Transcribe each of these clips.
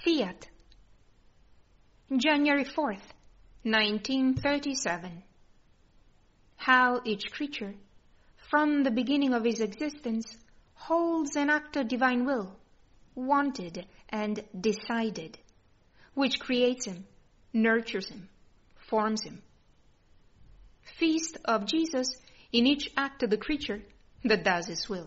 Fiat. January 4th, 1937. How each creature, from the beginning of his existence, holds an act of divine will, wanted and decided, which creates him, nurtures him, forms him. Feast of Jesus in each act of the creature that does his will.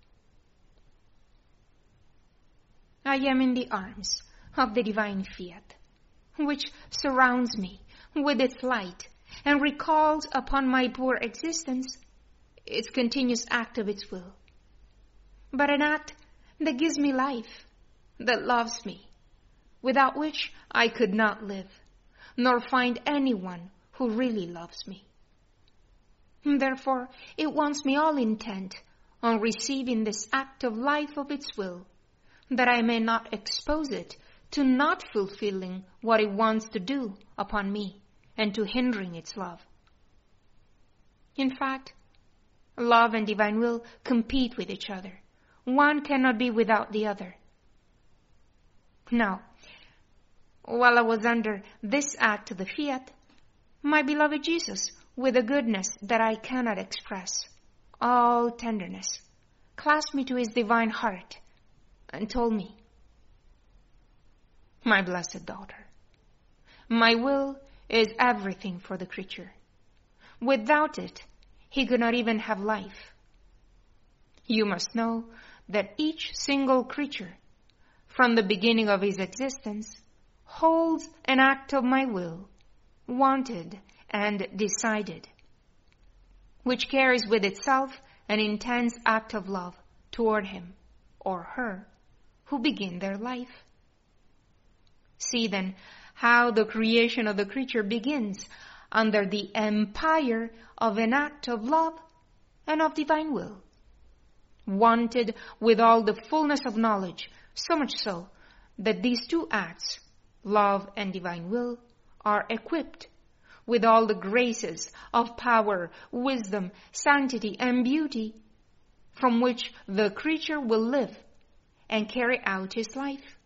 I am in the arms of the divine fiat, which surrounds me with its light and recalls upon my poor existence its continuous act of its will. But an act that gives me life, that loves me, without which I could not live, nor find anyone who really loves me. Therefore, it wants me all intent on receiving this act of life of its will, that I may not expose it to not fulfilling what it wants to do upon me and to hindering its love. In fact, love and divine will compete with each other. One cannot be without the other. Now, while I was under this act of the fiat, my beloved Jesus, with a goodness that I cannot express, all tenderness, clasped me to his divine heart and told me, "My blessed daughter, my will is everything for the creature. Without it, he could not even have life. You must know that each single creature, from the beginning of his existence, holds an act of my will, wanted and decided, which carries with itself an intense act of love toward him or her who begin their life. See then how the creation of the creature begins under the empire of an act of love and of divine will, wanted with all the fullness of knowledge, so much so that these two acts, love and divine will, are equipped with all the graces of power, wisdom, sanctity, and beauty from which the creature will live and carry out his life.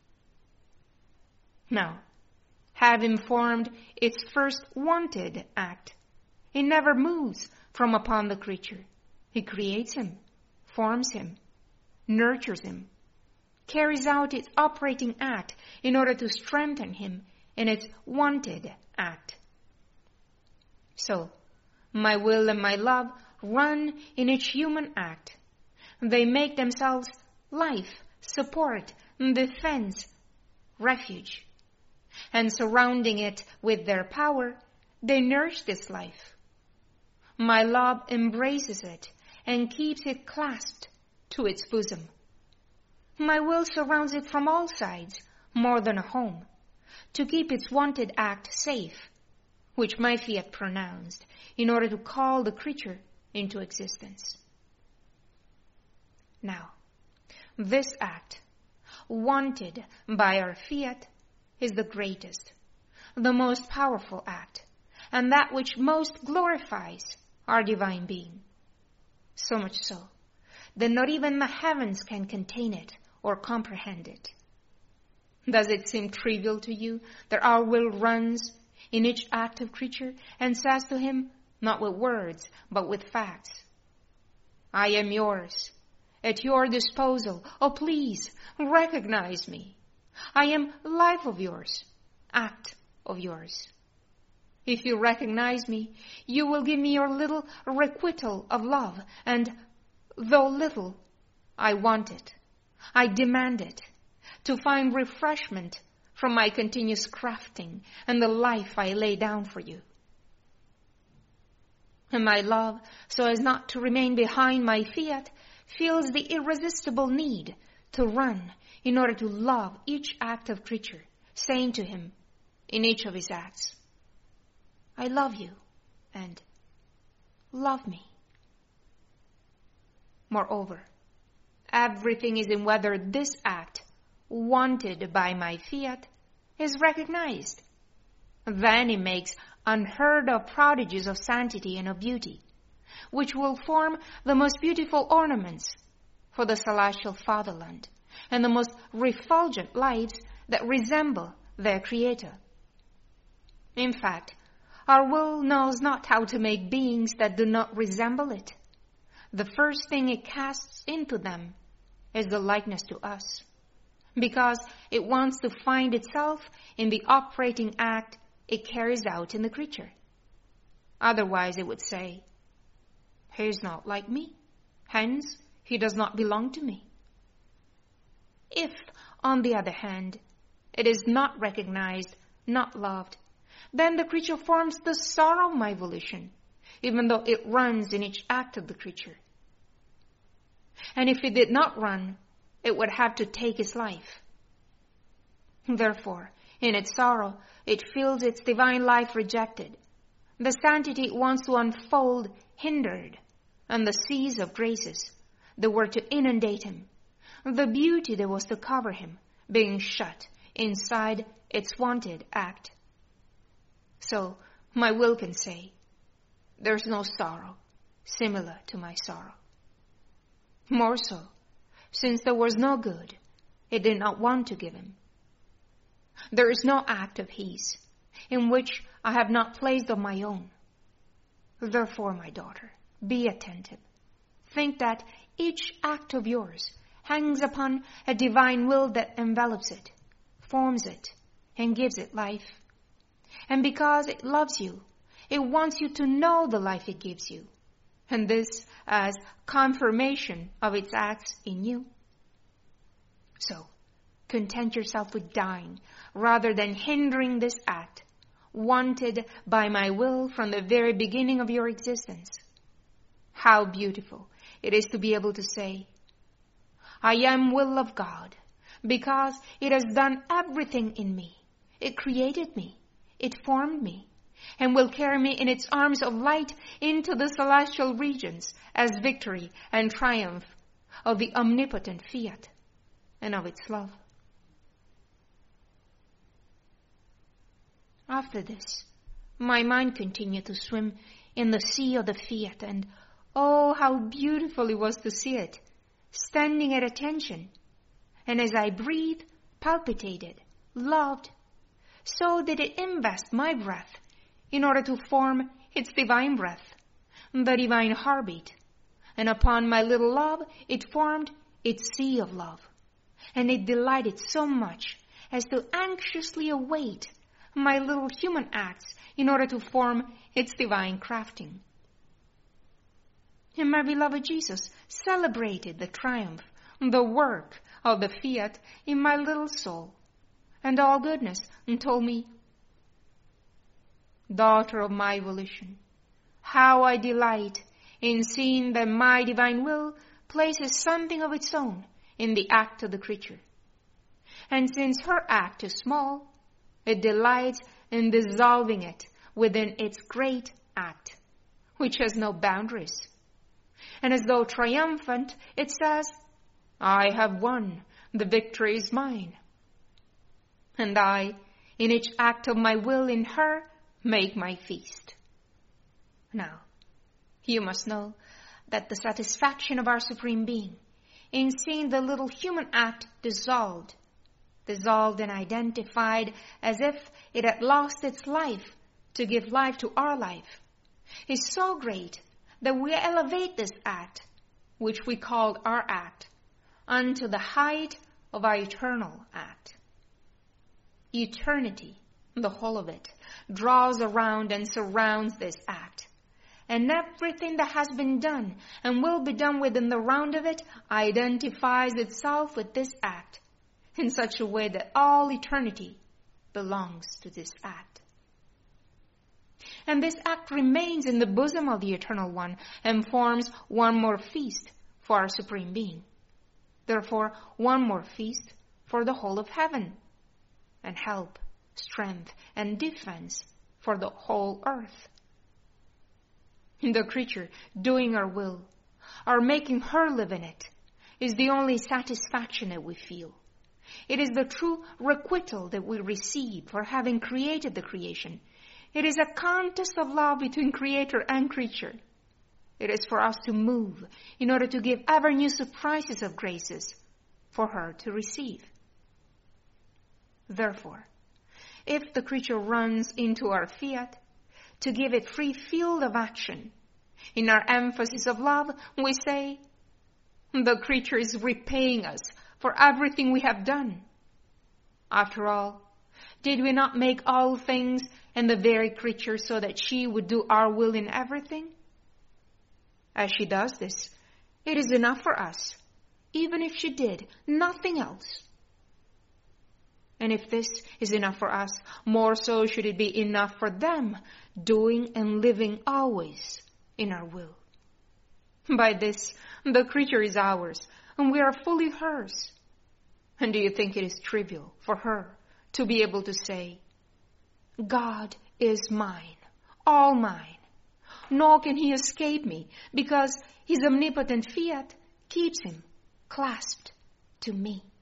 Now, having formed its first wanted act, it never moves from upon the creature. It creates him, forms him, nurtures him, carries out its operating act in order to strengthen him in its wanted act. So, my will and my love run in each human act. They make themselves life, support, defense, refuge. And surrounding it with their power, they nourish this life. My love embraces it and keeps it clasped to its bosom. My will surrounds it from all sides, more than a home, to keep its wanted act safe, which my fiat pronounced in order to call the creature into existence. Now, this act, wanted by our fiat, is the greatest, the most powerful act, and that which most glorifies our divine being. So much so that not even the heavens can contain it or comprehend it. Does it seem trivial to you that our will runs in each active creature and says to him, not with words, but with facts, "I am yours, at your disposal. Oh, please, recognize me. I am life of yours, act of yours. If you recognize me, you will give me your little requital of love, and though little, I want it. I demand it, to find refreshment from my continuous crafting and the life I lay down for you. And my love, so as not to remain behind my fiat, feels the irresistible need to run in order to love each active creature, saying to him in each of his acts, "I love you," and "Love me." Moreover, everything is in whether this act, wanted by my fiat, is recognized. Then it makes unheard of prodigies of sanctity and of beauty, which will form the most beautiful ornaments for the celestial fatherland, and the most refulgent lights that resemble their Creator. In fact, our will knows not how to make beings that do not resemble it. The first thing it casts into them is the likeness to us, because it wants to find itself in the operating act it carries out in the creature. Otherwise it would say, "He is not like me, hence he does not belong to me." If, on the other hand, it is not recognized, not loved, then the creature forms the sorrow of my volition, even though it runs in each act of the creature. And if it did not run, it would have to take its life. Therefore, in its sorrow, it feels its divine life rejected, the sanctity it wants to unfold hindered, and the seas of graces that were to inundate him, the beauty that was to cover him, being shut inside its wanted act. So my will can say, "There's no sorrow similar to my sorrow." More so, since there was no good, it did not want to give him. There is no act of his in which I have not placed of my own. Therefore, my daughter, be attentive. Think that each act of yours hangs upon a divine will that envelops it, forms it, and gives it life. And because it loves you, it wants you to know the life it gives you, and this as confirmation of its acts in you. So, content yourself with dying rather than hindering this act, wanted by my will from the very beginning of your existence. How beautiful it is to be able to say, "I am will of God, because it has done everything in me. It created me, it formed me, and will carry me in its arms of light into the celestial regions as victory and triumph of the omnipotent fiat and of its love." After this, my mind continued to swim in the sea of the fiat, and oh, how beautiful it was to see it, standing at attention, and as I breathed, palpitated, loved, so did it invest my breath in order to form its divine breath, the divine heartbeat, and upon my little love it formed its sea of love, and it delighted so much as to anxiously await my little human acts in order to form its divine crafting. And my beloved Jesus celebrated the triumph, the work of the fiat in my little soul, and all goodness, and told me, "Daughter of my volition, how I delight in seeing that my divine will places something of its own in the act of the creature. And since her act is small, it delights in dissolving it within its great act, which has no boundaries. And as though triumphant, it says, 'I have won, the victory is mine.' And I, in each act of my will in her, make my feast." Now, you must know that the satisfaction of our Supreme Being in seeing the little human act dissolved and identified as if it had lost its life to give life to our life, is so great that we elevate this act, which we called our act, unto the height of our eternal act. Eternity, the whole of it, draws around and surrounds this act, and everything that has been done and will be done within the round of it identifies itself with this act in such a way that all eternity belongs to this act. And this act remains in the bosom of the Eternal One and forms one more feast for our Supreme Being. Therefore, one more feast for the whole of heaven, and help, strength, and defense for the whole earth. The creature doing our will, or making her live in it, is the only satisfaction that we feel. It is the true requital that we receive for having created the creation. It is a contest of love between creator and creature. It is for us to move in order to give ever new surprises of graces for her to receive. Therefore, if the creature runs into our fiat, to give it free field of action, in our emphasis of love, we say, the creature is repaying us for everything we have done. After all, did we not make all things and the very creature so that she would do our will in everything? As she does this, it is enough for us, even if she did nothing else. And if this is enough for us, more so should it be enough for them, doing and living always in our will. By this, the creature is ours, and we are fully hers. And do you think it is trivial for her to be able to say, God is mine, all mine, nor can he escape me, because his omnipotent fiat keeps him clasped to me?